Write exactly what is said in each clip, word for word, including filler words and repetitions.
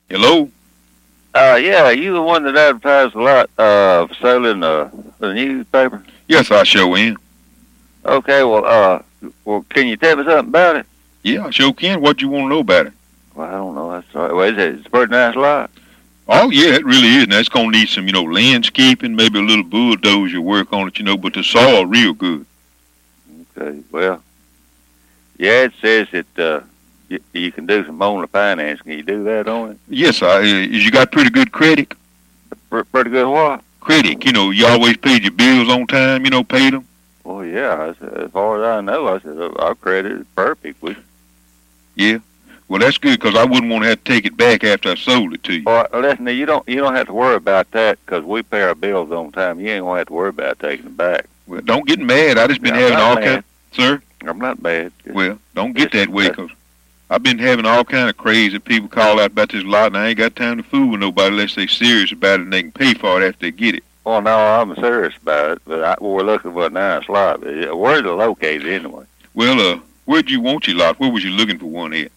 Hello? Uh, yeah, you the one that advertised a lot uh, for selling the, the newspaper? Yes, I sure am. Okay, well, uh, well, can you tell me something about it? Yeah, I sure can. What you want to know about it? Well, I don't know. That's right. Well, is it? It's a pretty nice lot. Oh, yeah, it really is. Now, it's going to need some, you know, landscaping, maybe a little bulldozer work on it, you know, but the soil real good. Okay, well, yeah, it says that uh, you, you can do some owner finance. Can you do that on it? Yes, I. Uh, you got pretty good credit? P- pretty good what? Credit, you know, you always paid your bills on time, you know, paid them? Well, yeah, I said, as far as I know, I said, uh, our credit is perfect. We, Yeah. Well, that's good, because I wouldn't want to have to take it back after I sold it to you. Well, listen, you don't you don't have to worry about that because we pay our bills on time. You ain't gonna have to worry about taking it back. Well, don't get mad. I just been Yeah, I'm having not all mad. kind. Sir? I'm not bad. Well, don't get Yes, that way, that's- because I've been having all kind of crazy people call out about this lot, and I ain't got time to fool with nobody unless they serious about it and they can pay for it after they get it. Well, no, I'm serious about it, but I, we're looking for a nice lot. But yeah, where's it located anyway? Well, uh, where'd you want your lot? Where was you looking for one at?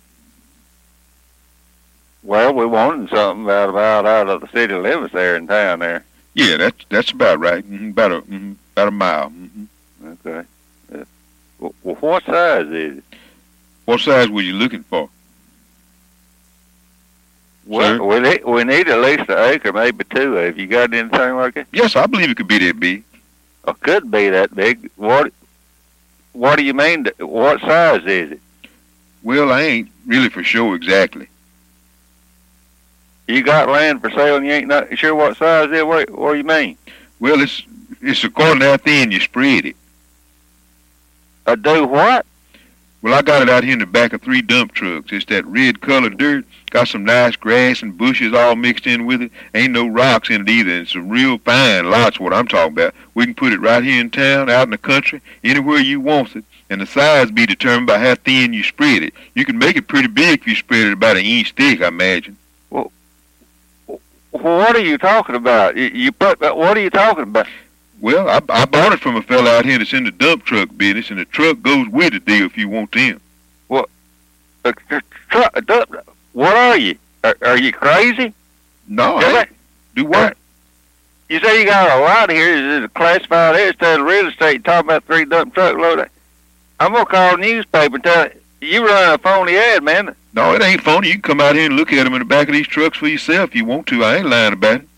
Well, we wanted something about about out of the city limits there in town there. Yeah, that's that's about right. Mm-hmm, about a mm-hmm, about a mile. Mm-hmm. Okay. Yeah. Well, well, what size is it? What size were you looking for? Well, Sir? we need, we need at least an acre, maybe two. Have you got anything like that? Yes, I believe it could be that big. Or could be that big. What What do you mean? th- What size is it? Well, I ain't really for sure exactly. You got land for sale and you ain't not sure what size it is? What, what do you mean? Well, it's it's according to how thin you spread it. Uh, do what? Well, I got it out here in the back of three dump trucks. It's that red colored dirt. Got some nice grass and bushes all mixed in with it. Ain't no rocks in it either. It's some real fine lots, what I'm talking about. We can put it right here in town, out in the country, anywhere you want it. And the size be determined by how thin you spread it. You can make it pretty big if you spread it about an inch thick, I imagine. Well, what are you talking about? You, you put. What are you talking about? Well, I, I bought it from a fella out here that's in the dump truck business, and the truck goes with the deal if you want them. Uh, tr- tr- tr- what are you? Are, are you crazy? No, Yeah, I but- do what? You say you got a lot here. Is it classified instead of real estate? Talking about three dump truck load. I'm gonna call the newspaper and tell you run a phony ad, man. No, it ain't phony. You can come out here and look at them in the back of these trucks for yourself if you want to. I ain't lying about it.